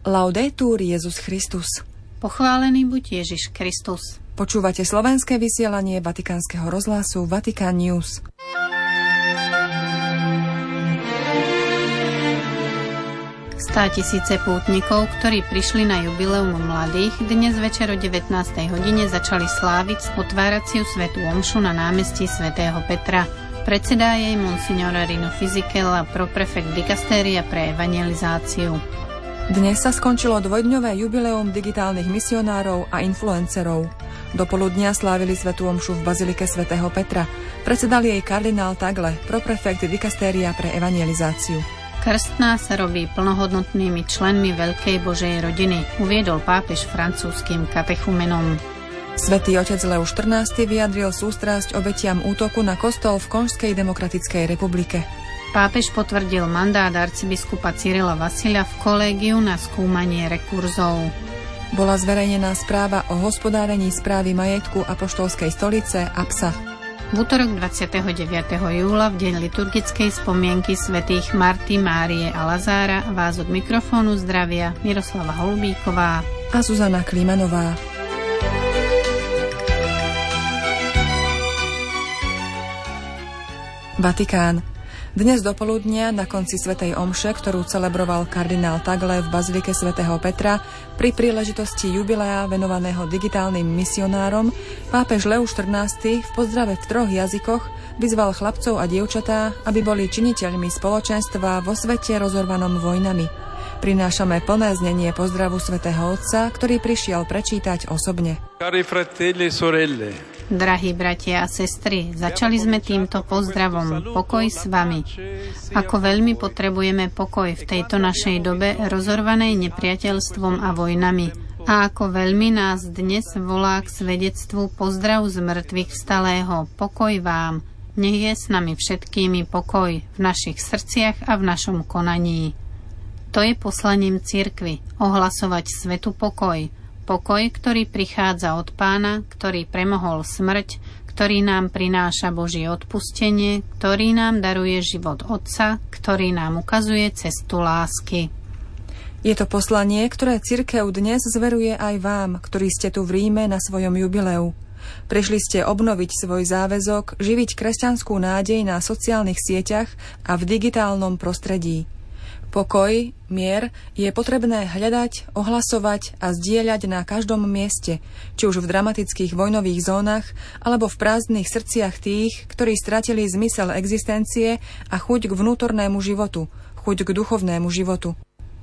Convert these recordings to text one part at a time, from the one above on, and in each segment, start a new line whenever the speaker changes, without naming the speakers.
Laudetur Jesus Christus.
Pochválený buď Ježiš Kristus.
Počúvate slovenské vysielanie Vatikánskeho rozhlasu Vatican News.
Státisíce pútnikov, ktorí prišli na jubileum mladých, dnes večer o 19. hodine začali sláviť otváraciu svätú omšu na námestí svätého Petra. Predsedá jej monsignor Rino Fisichella, proprefekt dikastéria pre evangelizáciu.
Dnes sa skončilo dvojdňové jubileum digitálnych misionárov a influencerov. Dopoludnia slávili svätú omšu v bazilike svätého Petra. Predsedal jej kardinál Tagle, proprefekt dikastéria pre evangelizáciu.
Krstná sa robí plnohodnotnými členmi Veľkej Božej rodiny, uviedol pápež francúzskym katechumenom.
Svätý otec Leo XIV vyjadril sústrasť obetiam útoku na kostol v Konžskej demokratickej republike.
Pápež potvrdil mandát arcibiskupa Cyrila Vasila v kolégiu na skúmanie rekurzov.
Bola zverejnená správa o hospodárení správy majetku Apoštolskej stolice APSA.
V útorok 29. júla, v deň liturgickej spomienky svätých Marty, Márie a Lazára, vás od mikrofónu zdravia Miroslava Holubíková
a Zuzana Klímanová. Vatikán. Dnes dopoludnia na konci svätej omše, ktorú celebroval kardinál Tagle v bazilike svätého Petra pri príležitosti jubilea venovaného digitálnym misionárom, pápež Leo XIV v pozdrave v 3 jazykoch vyzval chlapcov a dievčatá, aby boli činiteľmi spoločenstva vo svete rozorvanom vojnami. Prinášame plné znenie pozdravu svätého Otca, ktorý prišiel prečítať osobne.
Cari fratelli e sorelle.
Drahí bratia a sestry, začali sme týmto pozdravom. Pokoj s vami. Ako veľmi potrebujeme pokoj v tejto našej dobe rozorvanej nepriateľstvom a vojnami. A ako veľmi nás dnes volá k svedectvu pozdrav z mŕtvych vstalého. Pokoj vám. Nech je s nami všetkými pokoj v našich srdciach a v našom konaní. To je poslaním cirkvi, ohlasovať svetu pokoj. Pokoj, ktorý prichádza od Pána, ktorý premohol smrť, ktorý nám prináša Božie odpustenie, ktorý nám daruje život Otca, ktorý nám ukazuje cestu lásky.
Je to poslanie, ktoré cirkev dnes zveruje aj vám, ktorí ste tu v Ríme na svojom jubileu. Prišli ste obnoviť svoj záväzok, živiť kresťanskú nádej na sociálnych sieťach a v digitálnom prostredí. Pokoj, mier je potrebné hľadať, ohlasovať a zdieľať na každom mieste, či už v dramatických vojnových zónach, alebo v prázdnych srdciach tých, ktorí stratili zmysel existencie a chuť k vnútornému životu, chuť k duchovnému životu.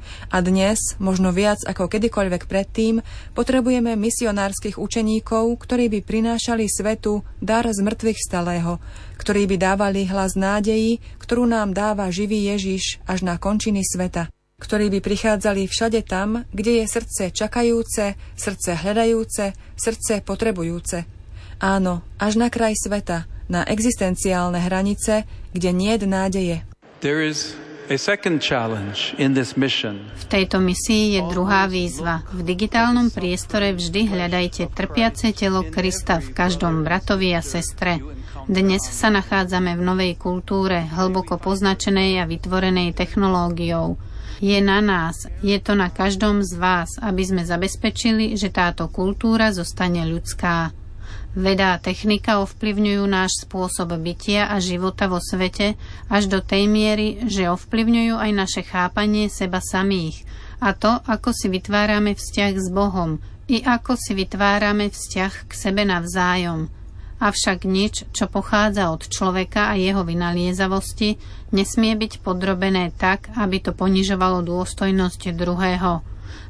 A dnes, možno viac ako kedykoľvek predtým, potrebujeme misionárskych učeníkov, ktorí by prinášali svetu dar z mŕtvych vstalého, ktorí by dávali hlas nádeji, ktorú nám dáva živý Ježiš až na končiny sveta, ktorí by prichádzali všade tam, kde je srdce čakajúce, srdce hľadajúce, srdce potrebujúce. Áno, až na kraj sveta, na existenciálne hranice, kde niet nádeje.
There is a second challenge in this mission.
V tejto misii je druhá výzva. V digitálnom priestore vždy hľadajte trpiace telo Krista v každom bratovi a sestre. Dnes sa nachádzame v novej kultúre, hlboko poznačenej a vytvorenej technológiou. Je na nás, je to na každom z vás, aby sme zabezpečili, že táto kultúra zostane ľudská. Veda a technika ovplyvňujú náš spôsob bytia a života vo svete až do tej miery, že ovplyvňujú aj naše chápanie seba samých a to, ako si vytvárame vzťah s Bohom i ako si vytvárame vzťah k sebe navzájom. Avšak nič, čo pochádza od človeka a jeho vynaliezavosti, nesmie byť podrobené tak, aby to ponižovalo dôstojnosť druhého.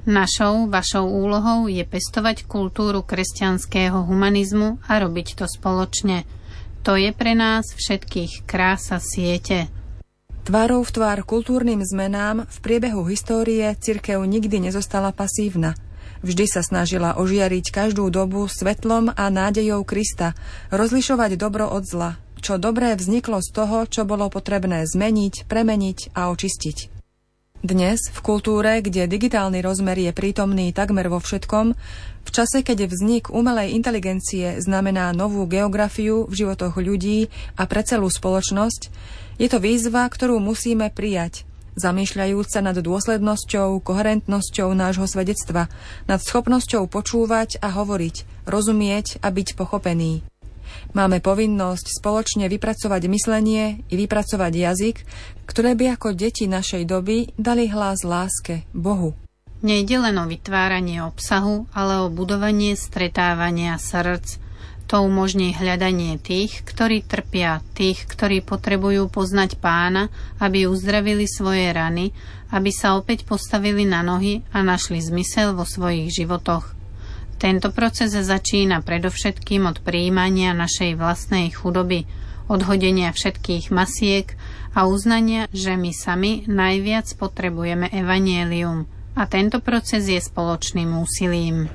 Vašou úlohou je pestovať kultúru kresťanského humanizmu a robiť to spoločne. To je pre nás všetkých krása siete.
Tvárou v tvár kultúrnym zmenám v priebehu histórie cirkev nikdy nezostala pasívna. Vždy sa snažila ožiariť každú dobu svetlom a nádejou Krista, rozlišovať dobro od zla, čo dobré vzniklo z toho, čo bolo potrebné zmeniť, premeniť a očistiť. Dnes, v kultúre, kde digitálny rozmer je prítomný takmer vo všetkom, v čase, keď vznik umelej inteligencie znamená novú geografiu v životoch ľudí a pre celú spoločnosť, je to výzva, ktorú musíme prijať zamýšľajúc sa nad dôslednosťou, koherentnosťou nášho svedectva, nad schopnosťou počúvať a hovoriť, rozumieť a byť pochopený. Máme povinnosť spoločne vypracovať myslenie i vypracovať jazyk, ktoré by ako deti našej doby dali hlas láske, Bohu.
Nejde len o vytváranie obsahu, ale o budovanie stretávania srdc. To umožní hľadanie tých, ktorí trpia, tých, ktorí potrebujú poznať Pána, aby uzdravili svoje rany, aby sa opäť postavili na nohy a našli zmysel vo svojich životoch. Tento proces začína predovšetkým od prijímania našej vlastnej chudoby, odhodenia všetkých masiek a uznania, že my sami najviac potrebujeme evanjelium. A tento proces je spoločným úsilím.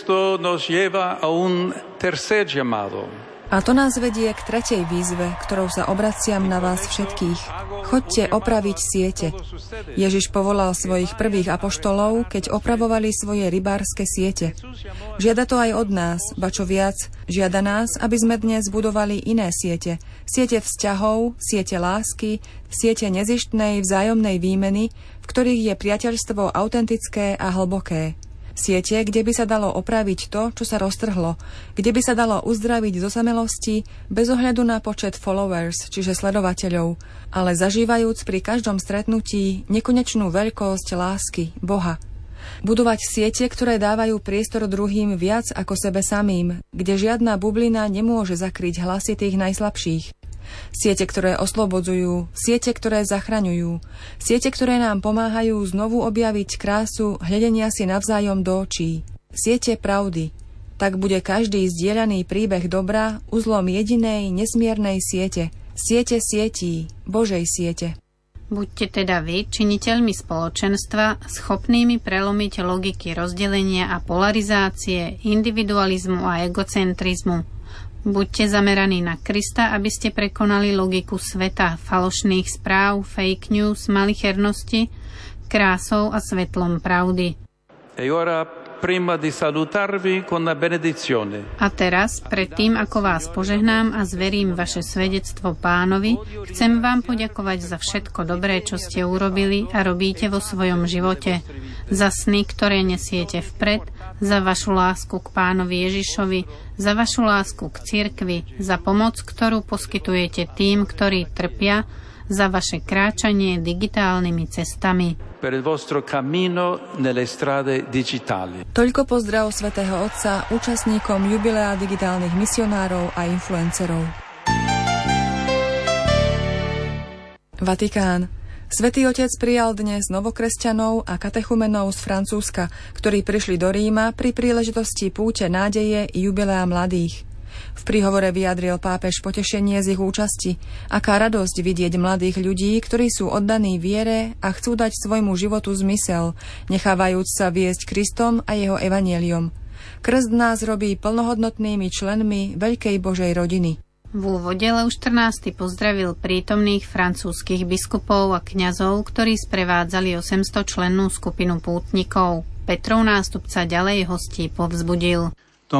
A to nás vedie k tretej výzve, ktorou sa obraciam na vás všetkých. Choďte opraviť siete. Ježiš povolal svojich prvých apoštolov, keď opravovali svoje rybárske siete. Žiada to aj od nás, ba čo viac, žiada nás, aby sme dnes budovali iné siete. Siete vzťahov, siete lásky, siete nezištnej vzájomnej výmeny, v ktorých je priateľstvo autentické a hlboké. Siete, kde by sa dalo opraviť to, čo sa roztrhlo, kde by sa dalo uzdraviť z osamelosti bez ohľadu na počet followers, čiže sledovateľov, ale zažívajúc pri každom stretnutí nekonečnú veľkosť lásky, Boha. Budovať siete, ktoré dávajú priestor druhým viac ako sebe samým, kde žiadna bublina nemôže zakryť hlasy tých najslabších. Siete, ktoré oslobodzujú, siete, ktoré zachraňujú, siete, ktoré nám pomáhajú znovu objaviť krásu hľadenia si navzájom do očí. Siete pravdy. Tak bude každý zdieľaný príbeh dobra uzlom jedinej nesmiernej siete. Siete sietí, Božej siete.
Buďte teda vy, činiteľmi spoločenstva, schopnými prelomiť logiky rozdelenia a polarizácie, individualizmu a egocentrizmu. Buďte zameraní na Krista, aby ste prekonali logiku sveta, falošných správ, fake news, malichernosti, krásou a svetlom pravdy. A teraz, predtým, ako vás požehnám a zverím vaše svedectvo Pánovi, chcem vám poďakovať za všetko dobré, čo ste urobili a robíte vo svojom živote, za sny, ktoré nesiete vpred, za vašu lásku k Pánovi Ježišovi, za vašu lásku k cirkvi, za pomoc, ktorú poskytujete tým, ktorí trpia, za vaše kráčanie digitálnymi cestami.
Toľko pozdrav svätého Otca účastníkom jubilea digitálnych misionárov a influencerov. Vatikán. Svätý Otec prijal dnes novokresťanov a katechumenov z Francúzska, ktorí prišli do Ríma pri príležitosti púte nádeje i jubilea mladých. V príhovore vyjadril pápež potešenie z ich účasti. Aká radosť vidieť mladých ľudí, ktorí sú oddaní viere a chcú dať svojmu životu zmysel, nechávajúc sa viesť Kristom a jeho evanjeliom. Krst nás robí plnohodnotnými členmi veľkej Božej rodiny.
V úvode Leus XIV pozdravil prítomných francúzskych biskupov a kňazov, ktorí sprevádzali 800-člennú skupinu pútnikov. Petrov nástupca ďalej hostí povzbudil.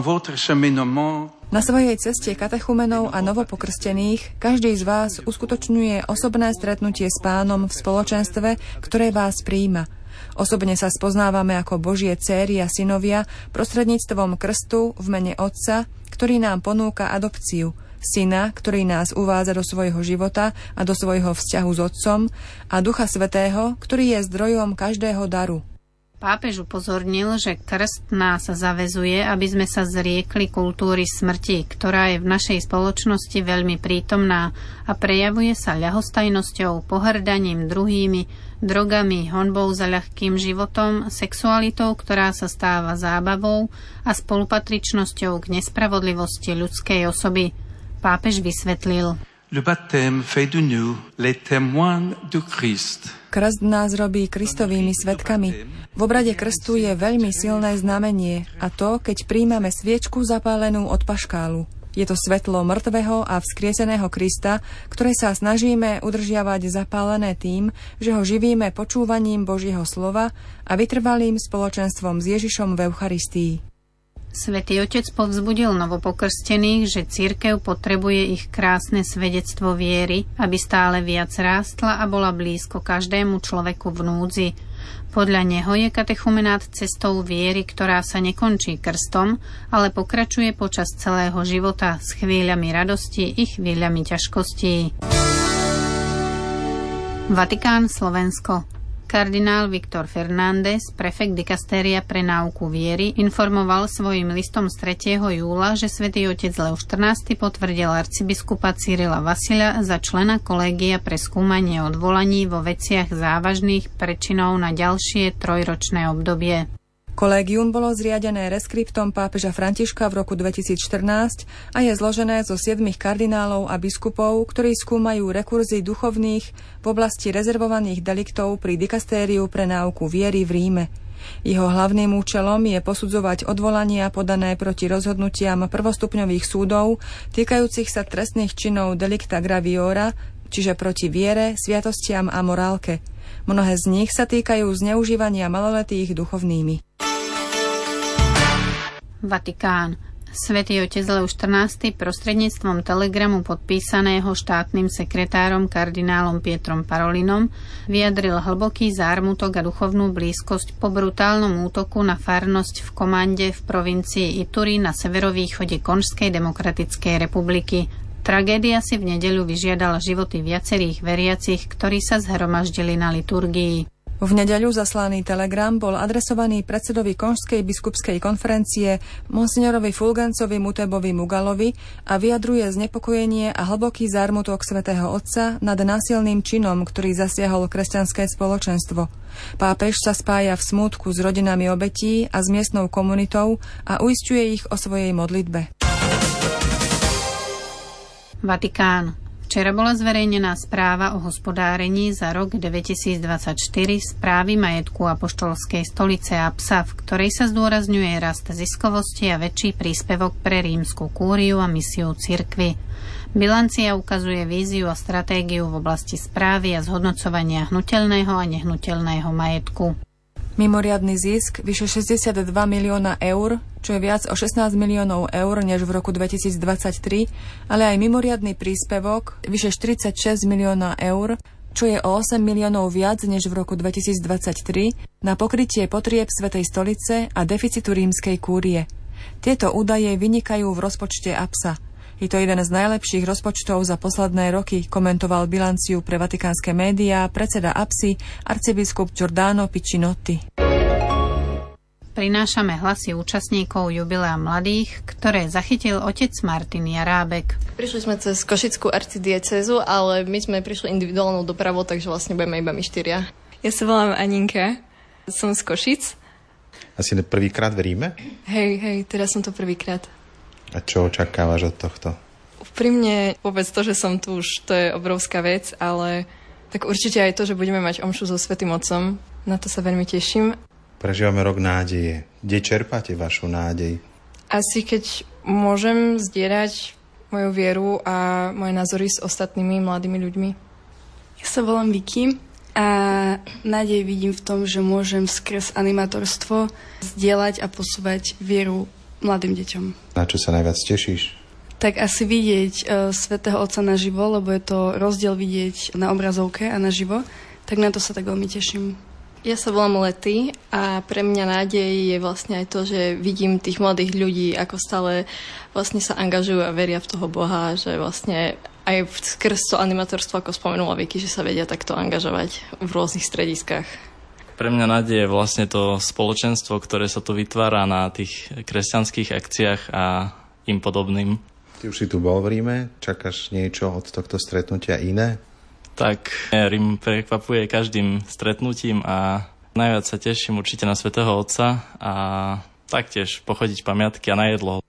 Na svojej ceste katechumenov a novopokrstených každý z vás uskutočňuje osobné stretnutie s Pánom v spoločenstve, ktoré vás prijíma. Osobne sa spoznávame ako Božie céry a synovia prostredníctvom krstu v mene Otca, ktorý nám ponúka adopciu, Syna, ktorý nás uvádza do svojho života a do svojho vzťahu s Otcom, a Ducha Svätého, ktorý je zdrojom každého daru. Pápež upozornil, že krst nás zaväzuje, aby sme sa zriekli kultúry smrti, ktorá je v našej spoločnosti veľmi prítomná a prejavuje sa ľahostajnosťou, pohrdaním druhými, drogami, honbou za ľahkým životom, sexualitou, ktorá sa stáva zábavou a spolupatričnosťou k nespravodlivosti ľudskej osoby. Pápež vysvetlil.
Le baptême fait de nous les témoins du Christ.
Krst nás robí Kristovými svedkami. V obrade krstu je veľmi silné znamenie, a to, keď príjmame sviečku zapálenú od paškálu. Je to svetlo mŕtvého a vzkrieseného Krista, ktoré sa snažíme udržiavať zapálené tým, že ho živíme počúvaním Božieho slova a vytrvalým spoločenstvom s Ježišom v Eucharistii.
Svätý Otec povzbudil novopokrstených, že cirkev potrebuje ich krásne svedectvo viery, aby stále viac rástla a bola blízko každému človeku v núdzi. Podľa neho je katechumenát cestou viery, ktorá sa nekončí krstom, ale pokračuje počas celého života s chvíľami radosti i chvíľami ťažkostí. Vatikán, Slovensko. Kardinál Viktor Fernández, prefekt dikastéria pre náuku viery, informoval svojím listom z 3. júla, že svätý otec Leoš XIV potvrdil arcibiskupa Cyrila Vasila za člena kolégia pre skúmanie odvolaní vo veciach závažných prečinov na ďalšie 3-ročné obdobie.
Kolégium bolo zriadené reskriptom pápeža Františka v roku 2014 a je zložené zo 7 kardinálov a biskupov, ktorí skúmajú rekurzy duchovných v oblasti rezervovaných deliktov pri dikastériu pre náuku viery v Ríme. Jeho hlavným účelom je posudzovať odvolania podané proti rozhodnutiam prvostupňových súdov týkajúcich sa trestných činov delicta graviora, čiže proti viere, sviatostiam a morálke. Mnohé z nich sa týkajú zneužívania maloletých duchovnými.
Vatikán. Svätý otec Leoš XIV prostredníctvom telegramu podpísaného štátnym sekretárom kardinálom Pietrom Parolinom vyjadril hlboký zármutok a duchovnú blízkosť po brutálnom útoku na farnosť v Komande v provincii Ituri na severovýchode Konžskej demokratickej republiky. Tragédia si v nedeľu vyžiadala životy viacerých veriacich, ktorí sa zhromaždili na liturgii.
V nedeľu zaslaný telegram bol adresovaný predsedovi Konžskej biskupskej konferencie monsignorovi Fulgencovi Mutebovi Mugalovi a vyjadruje znepokojenie a hlboký zármutok svätého Otca nad násilným činom, ktorý zasiahol kresťanské spoločenstvo. Pápež sa spája v smútku s rodinami obetí a s miestnou komunitou a uisťuje ich o svojej modlitbe.
Vatikán. Včera bola zverejnená správa o hospodárení za rok 2024 správy majetku Apoštolskej stolice APSA, v ktorej sa zdôrazňuje rast ziskovosti a väčší príspevok pre rímsku kúriu a misiu cirkvi. Bilancia ukazuje víziu a stratégiu v oblasti správy a zhodnocovania hnuteľného a nehnuteľného majetku.
Mimoriadny zisk vyše 62 milióna eur, čo je viac o 16 miliónov eur než v roku 2023, ale aj mimoriadny príspevok vyše 46 milióna eur, čo je o 8 miliónov viac než v roku 2023 na pokrytie potrieb Svätej stolice a deficitu rímskej kúrie. Tieto údaje vynikajú v rozpočte APSA. Je to jeden z najlepších rozpočtov za posledné roky, komentoval bilanciu pre vatikánske médiá predseda APSI arcibiskup Giordano Piccinotti.
Prinášame hlasy účastníkov jubilea mladých, ktoré zachytil otec Martin Jarábek.
Prišli sme cez Košickú arcidiecézu, ale my sme prišli individuálnou dopravou, takže vlastne budeme iba my 4.
Ja sa volám Aninka, som z Košic.
Asi prvýkrát v Ríme?
Hej, teraz som to prvýkrát.
A čo očakávaš od tohto?
Úprimne vôbec to, že som tu už, to je obrovská vec, ale tak určite aj to, že budeme mať omšu so Svätým Otcom, na to sa veľmi teším.
Prežívame rok nádeje. Kde čerpáte vašu nádej?
Asi keď môžem zdieľať moju vieru a moje názory s ostatnými mladými ľuďmi.
Ja sa volám Vicky a nádej vidím v tom, že môžem skrz animatorstvo zdieľať a posúvať vieru mladým deťom.
Na čo sa najviac tešíš?
Tak asi vidieť Svätého Otca naživo, lebo je to rozdiel vidieť na obrazovke a naživo, tak na to sa tak veľmi teším.
Ja sa volám Lety a pre mňa nádej je vlastne aj to, že vidím tých mladých ľudí, ako stále vlastne sa angažujú a veria v toho Boha, že vlastne aj skrz to animatorstvo, ako spomenula Vicky, že sa vedia takto angažovať v rôznych strediskách.
Pre mňa nádej je vlastne to spoločenstvo, ktoré sa tu vytvára na tých kresťanských akciách a im podobným.
Ty už si tu bol v Ríme? Čakáš niečo od tohto stretnutia iné?
Tak, Rím prekvapuje každým stretnutím a najviac sa teším určite na Svätého Otca a taktiež pochodiť pamiatky a na jedlo.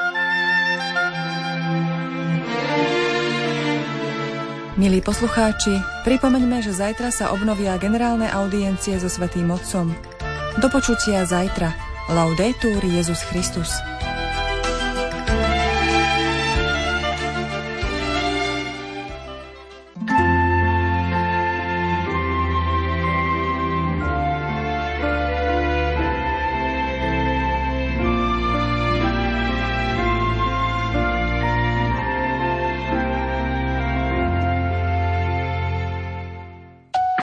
Milí poslucháči, pripomeňme, že zajtra sa obnovia generálne audiencie so Svätým Otcom. Do počutia zajtra. Laudetur Jesus Christus.